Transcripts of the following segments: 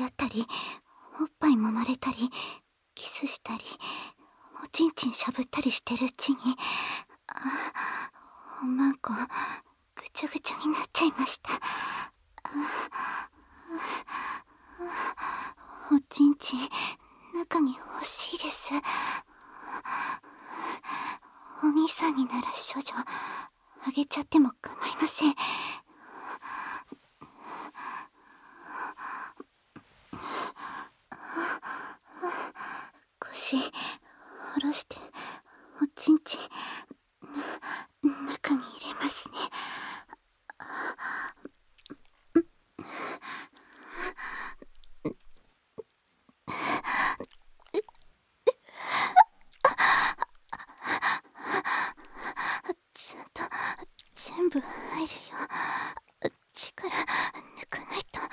合ったり、おっぱい揉まれたり、キスしたり、おちんちんしゃぶったりしてるうちに、おまんこぐちゃぐちゃになっちゃいました。おちんちん中に欲しいです。お兄さんになら少女あげちゃっても構いません。腰下ろしておちんちん中に入れますね。ちゃんと全部入るよ。力抜かないと。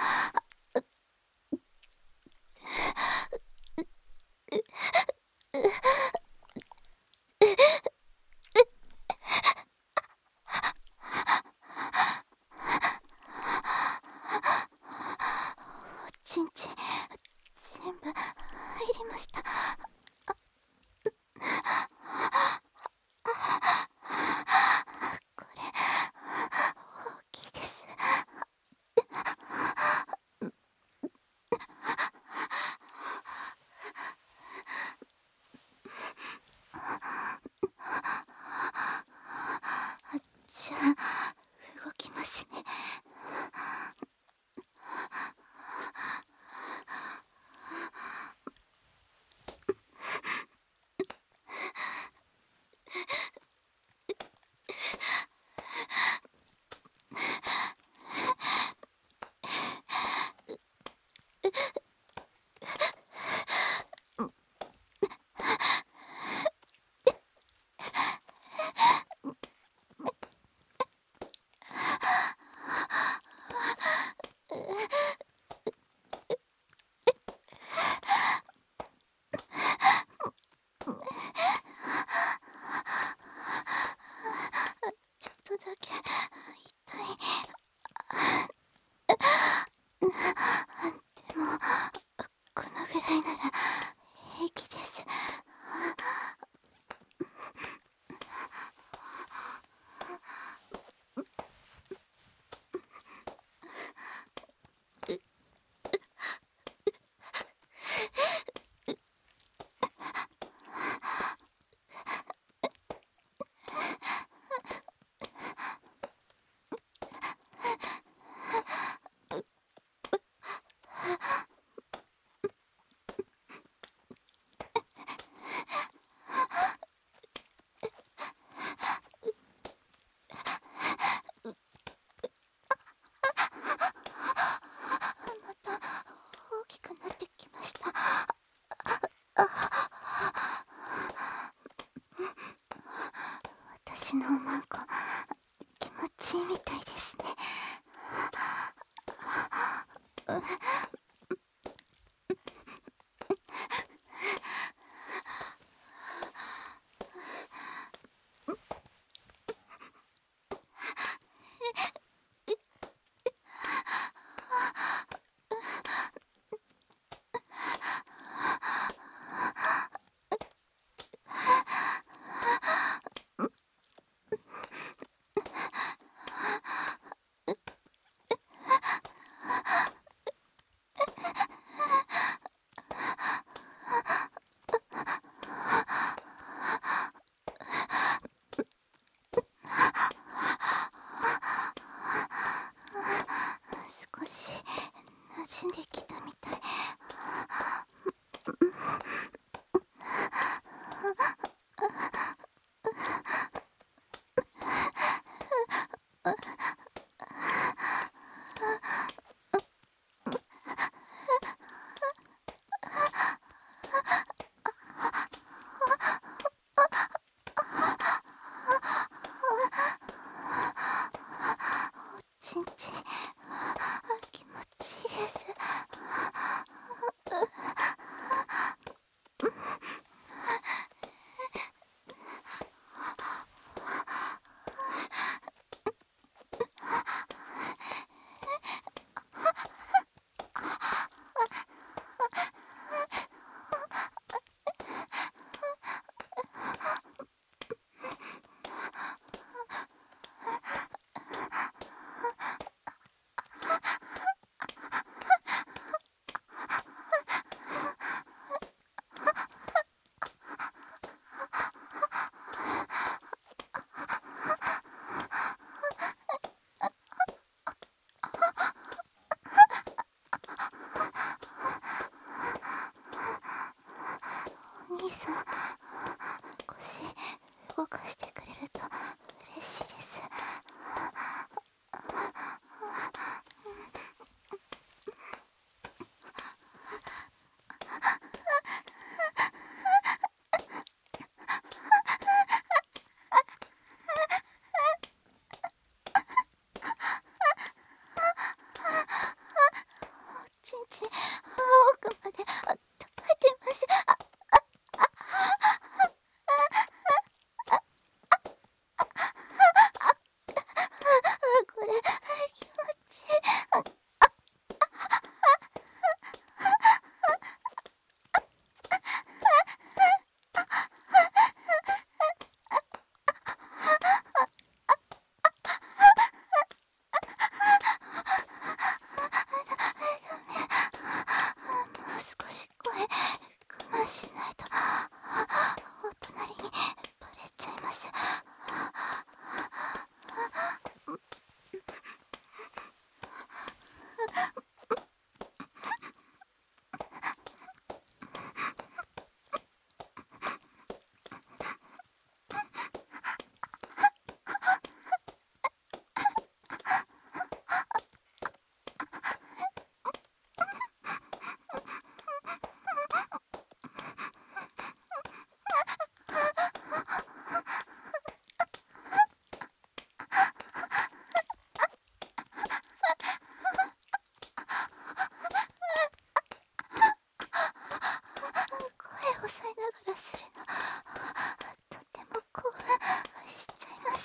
おちんちん全部入りました。これ大きいです。じゃあ動きますね。ちょっとだけ痛い。でもこのぐらいなら平気です。また大きくなってきました。私のおまんこ気持ちいいみたいですね。少し馴染んできたみたい。 ち奥まで届いてます。これ気持ちいい。もう少し声我慢しないとお隣にバレちゃいます。声を抑えながらするのとても興奮しちゃいます。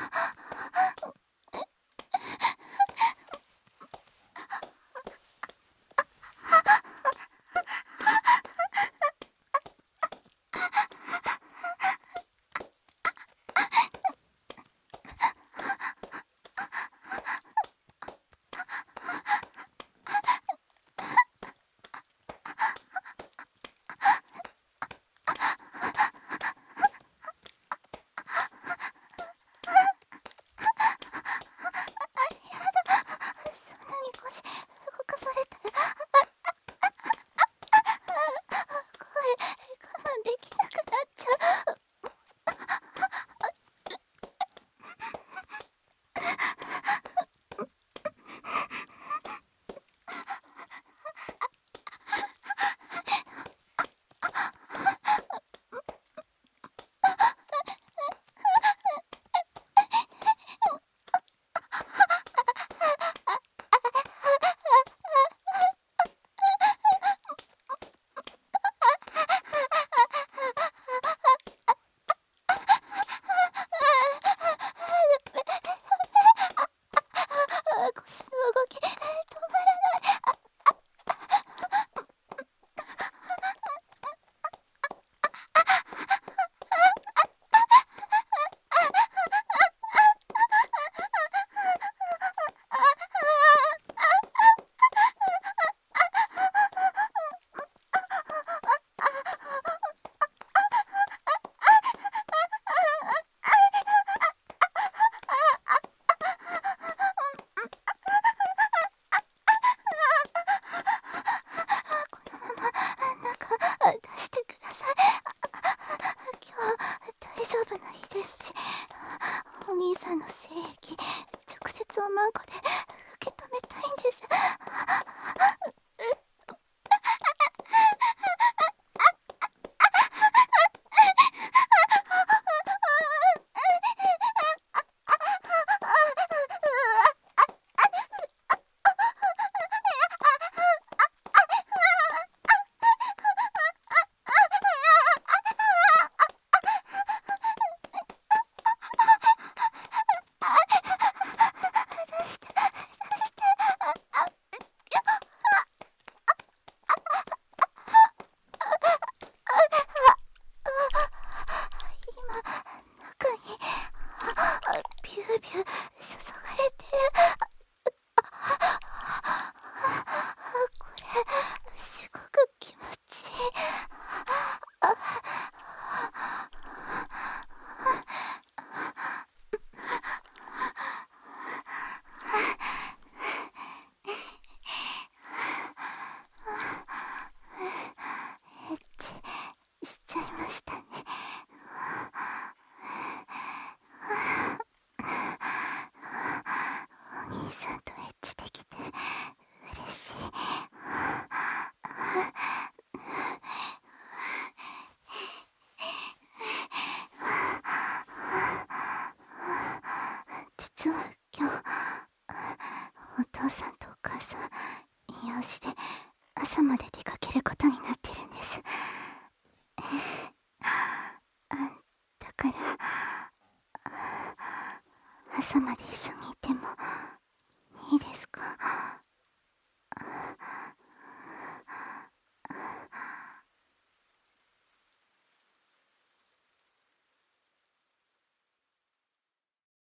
そんなに腰動かされたら声我慢できなくなっちゃう。腰の動き止まらない。このまま中出してください。今日大丈夫な日ですし、お兄さんの精液直接おまんこで受け止めたいんです。出して出して。今中にビュービュー注がれてる。これすごく気持ちいい。エッチしちゃいましたね。お兄さんとエッチできて嬉しい。実は今日お父さんとお母さん養子で朝まで出かけることになってるんです。だから朝まで一緒に